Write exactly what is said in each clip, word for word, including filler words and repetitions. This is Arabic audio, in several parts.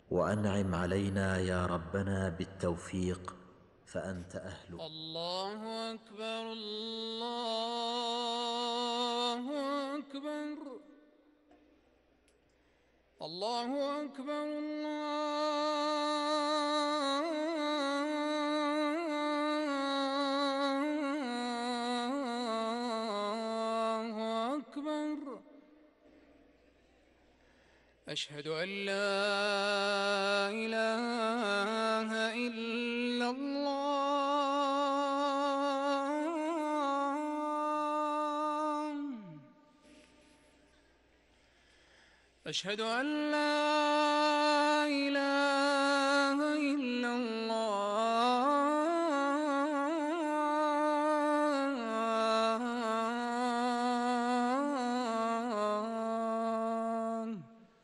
وأنعم علينا يا ربنا بالتوفيق فأنت أهله. الله أكبر الله أكبر الله أكبر الله أكبر. أشهد أن لا إله إلا الله. أشهد أن لا إله إلا الله.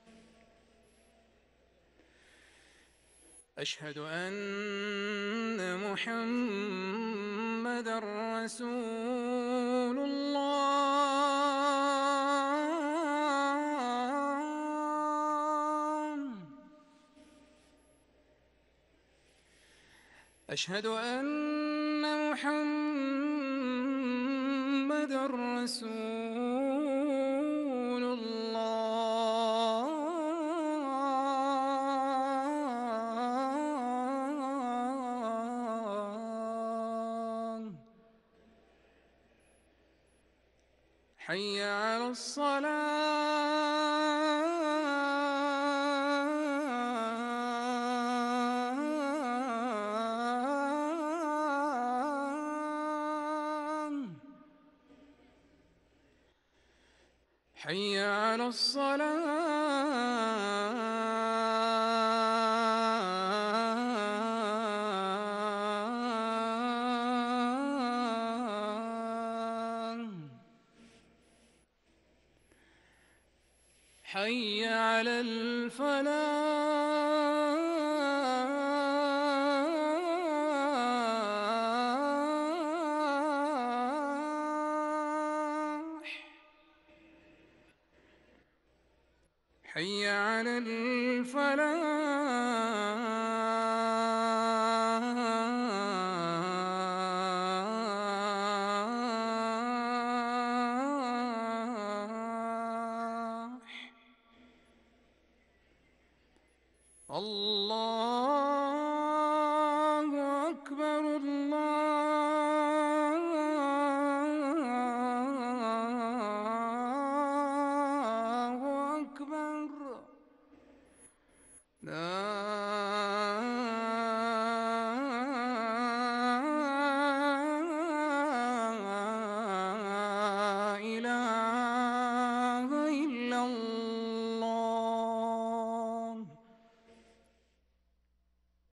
أشهد أن محمدًا رسول الله. أشهد أن محمدًا رسول الله. حي على الصلاة. حي على الصلاة. حي على الفلاح. حي على الفلاح. الله أكبر الله أكبر. لا